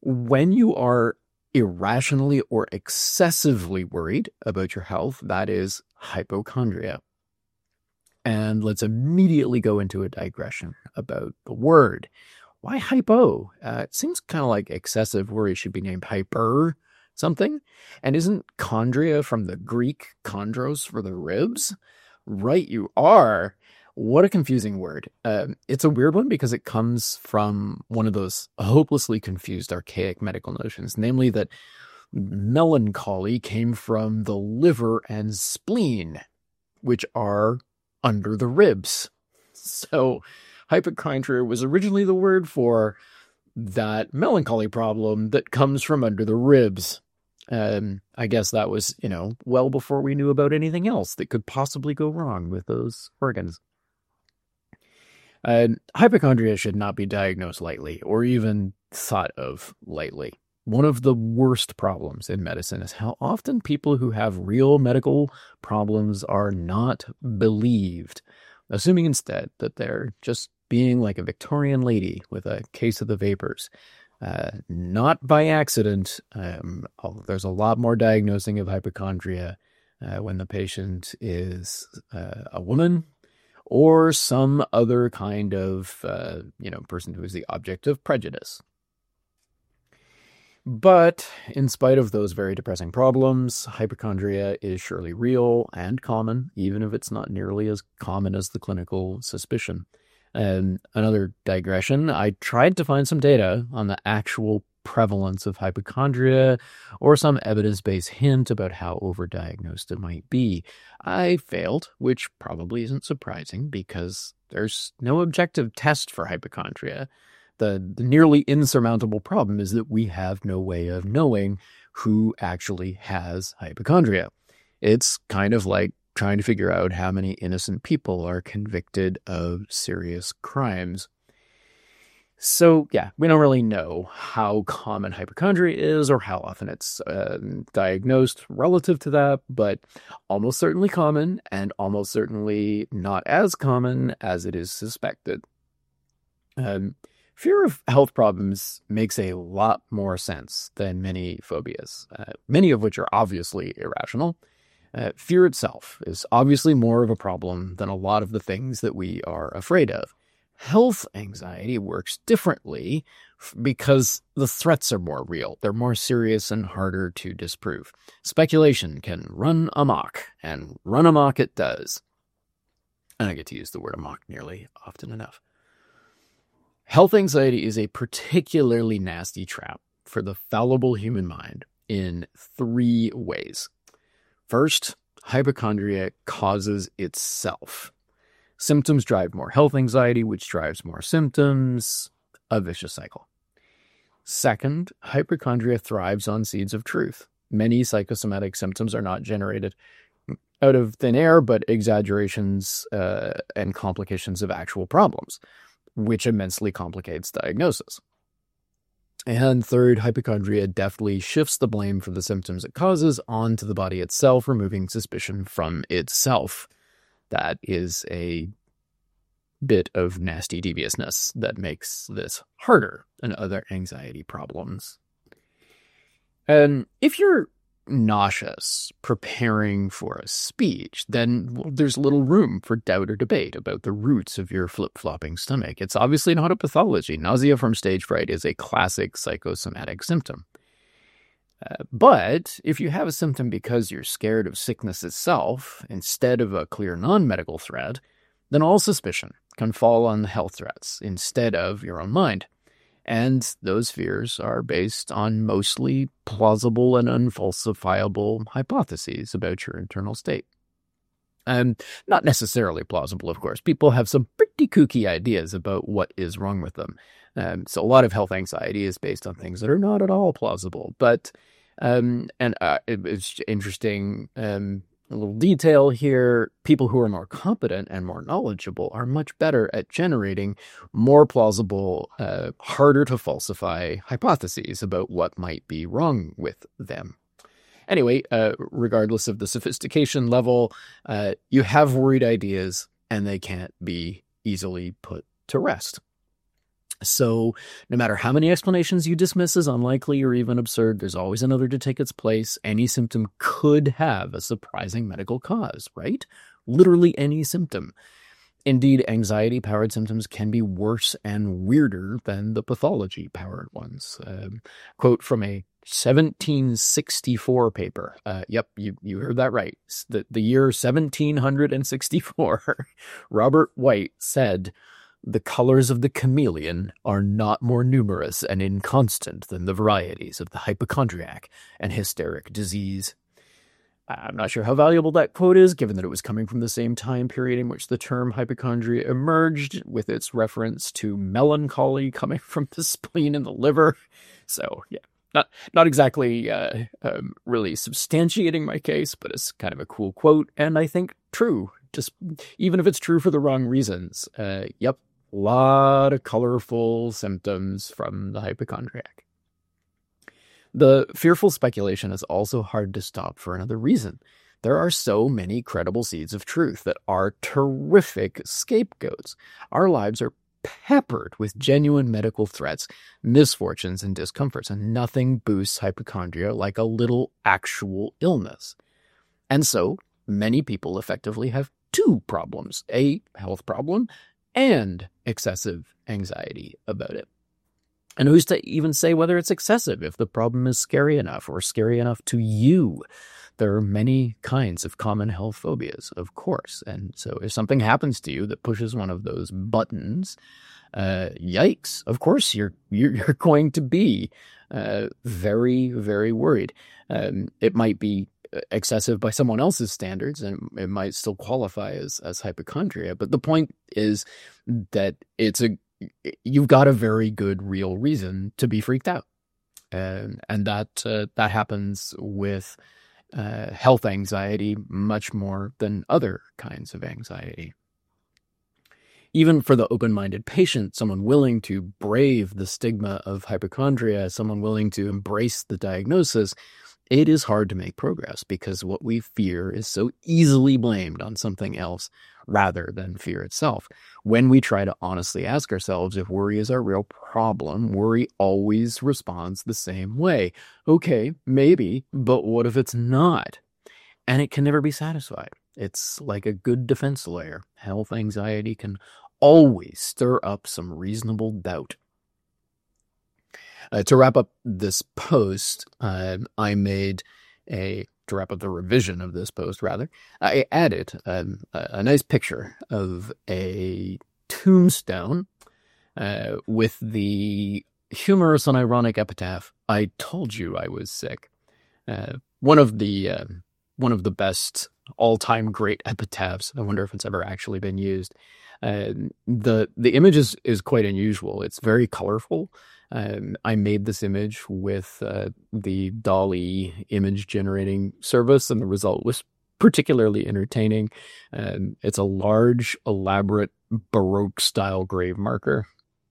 When you are irrationally or excessively worried about your health, that is hypochondria. And let's immediately go into a digression about the word. Why hypo? It seems kind of like excessive worry should be named hyper something. And isn't chondria from the Greek chondros for the ribs? Right, you are. What a confusing word. It's a weird one because it comes from one of those hopelessly confused archaic medical notions, namely that melancholy came from the liver and spleen, which are under the ribs. So hypochondria was originally the word for that melancholy problem that comes from under the ribs. I guess that was, well before we knew about anything else that could possibly go wrong with those organs. Hypochondria should not be diagnosed lightly or even thought of lightly. One of the worst problems in medicine is how often people who have real medical problems are not believed, assuming instead that they're just being like a Victorian lady with a case of the vapors. Not by accident. There's a lot more diagnosing of hypochondria when the patient is a woman or some other kind of, person who is the object of prejudice. But in spite of those very depressing problems, hypochondria is surely real and common, even if it's not nearly as common as the clinical suspicion. Another digression, I tried to find some data on the actual prevalence of hypochondria or some evidence-based hint about how overdiagnosed it might be. I failed, which probably isn't surprising because there's no objective test for hypochondria. The nearly insurmountable problem is that we have no way of knowing who actually has hypochondria. It's kind of like trying to figure out how many innocent people are convicted of serious crimes. So, yeah, we don't really know how common hypochondria is or how often it's diagnosed relative to that, but almost certainly common and almost certainly not as common as it is suspected. Fear of health problems makes a lot more sense than many phobias, many of which are obviously irrational. Fear itself is obviously more of a problem than a lot of the things that we are afraid of. Health anxiety works differently because the threats are more real. They're more serious and harder to disprove. Speculation can run amok, and run amok it does. And I get to use the word amok nearly often enough. Health anxiety is a particularly nasty trap for the fallible human mind in 3 ways. First, hypochondria causes itself. Symptoms drive more health anxiety, which drives more symptoms, a vicious cycle. Second, hypochondria thrives on seeds of truth. Many psychosomatic symptoms are not generated out of thin air, but exaggerations and complications of actual problems, which immensely complicates diagnosis. And third, hypochondria deftly shifts the blame for the symptoms it causes onto the body itself, removing suspicion from itself. That is a bit of nasty deviousness that makes this harder than other anxiety problems. And if you're nauseous preparing for a speech, then there's little room for doubt or debate about the roots of your flip-flopping stomach. It's obviously not a pathology. Nausea from stage fright is a classic psychosomatic symptom. But if you have a symptom because you're scared of sickness itself instead of a clear non-medical threat, then all suspicion can fall on the health threats instead of your own mind. And those fears are based on mostly plausible and unfalsifiable hypotheses about your internal state. Not necessarily plausible, of course. People have some pretty kooky ideas about what is wrong with them. So a lot of health anxiety is based on things that are not at all plausible. But, it's interesting, a little detail here, people who are more competent and more knowledgeable are much better at generating more plausible, harder to falsify hypotheses about what might be wrong with them. Anyway, regardless of the sophistication level, you have worried ideas and they can't be easily put to rest. So no matter how many explanations you dismiss as unlikely or even absurd, there's always another to take its place. Any symptom could have a surprising medical cause, right? Literally any symptom. Indeed, anxiety-powered symptoms can be worse and weirder than the pathology-powered ones. Quote from a 1764 paper. Yep, you heard that right. The year 1764, Robert White said, "The colors of the chameleon are not more numerous and inconstant than the varieties of the hypochondriac and hysteric disease." I'm not sure how valuable that quote is, given that it was coming from the same time period in which the term hypochondria emerged, with its reference to melancholy coming from the spleen and the liver. So, yeah, not exactly really substantiating my case, but it's kind of a cool quote, and I think true, just even if it's true for the wrong reasons. Yep, a lot of colorful symptoms from the hypochondriac. The fearful speculation is also hard to stop for another reason. There are so many credible seeds of truth that are terrific scapegoats. Our lives are peppered with genuine medical threats, misfortunes, and discomforts, and nothing boosts hypochondria like a little actual illness. And so, many people effectively have two problems, a health problem and excessive anxiety about it. And who's to even say whether it's excessive if the problem is scary enough or scary enough to you? There are many kinds of common health phobias, of course. And so if something happens to you that pushes one of those buttons, yikes, of course you're going to be very, very worried. It might be excessive by someone else's standards, and it might still qualify as hypochondria. But the point is that you've got a very good real reason to be freaked out. And that happens with health anxiety much more than other kinds of anxiety. Even for the open-minded patient, someone willing to brave the stigma of hypochondria, someone willing to embrace the diagnosis, it is hard to make progress because what we fear is so easily blamed on something else rather than fear itself. When we try to honestly ask ourselves if worry is our real problem, worry always responds the same way. Okay, maybe, but what if it's not? And it can never be satisfied. It's like a good defense layer. Health anxiety can always stir up some reasonable doubt. To wrap up this post, to wrap up the revision of this post, rather, I added a nice picture of a tombstone with the humorous and ironic epitaph, "I told you I was sick." One of the best all-time great epitaphs. I wonder if it's ever actually been used. The image is quite unusual. It's very colorful. I made this image with the DALL-E image generating service, and the result was particularly entertaining. It's a large, elaborate Baroque style grave marker.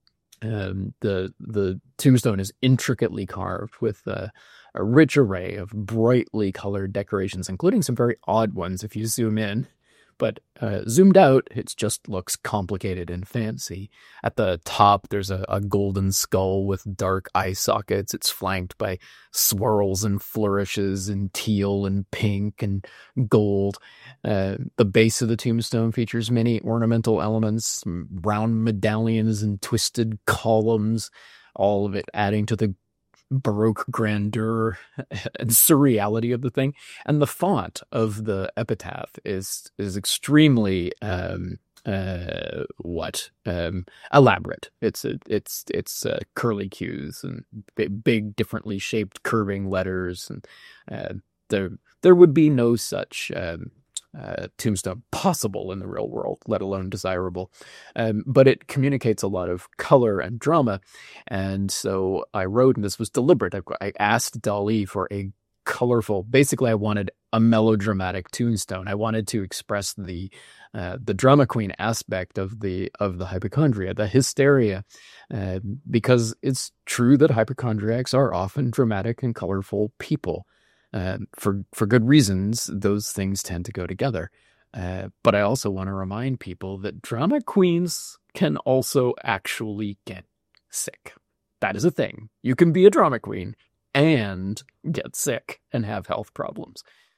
The tombstone is intricately carved with a rich array of brightly colored decorations, including some very odd ones if you zoom in. But zoomed out, it just looks complicated and fancy. At the top, there's a golden skull with dark eye sockets. It's flanked by swirls and flourishes in teal and pink and gold. The base of the tombstone features many ornamental elements, round medallions and twisted columns, all of it adding to the Baroque grandeur and surreality of the thing. And the font of the epitaph is extremely elaborate. It's curly cues and big differently shaped curving letters, and there would be no such tombstone possible in the real world, let alone desirable. But it communicates a lot of color and drama. And so I wrote, and this was deliberate, I asked DALL-E for a colorful, basically I wanted a melodramatic tombstone. I wanted to express the drama queen aspect of the hypochondria, the hysteria, because it's true that hypochondriacs are often dramatic and colorful people. For good reasons, those things tend to go together. But I also want to remind people that drama queens can also actually get sick. That is a thing. You can be a drama queen and get sick and have health problems.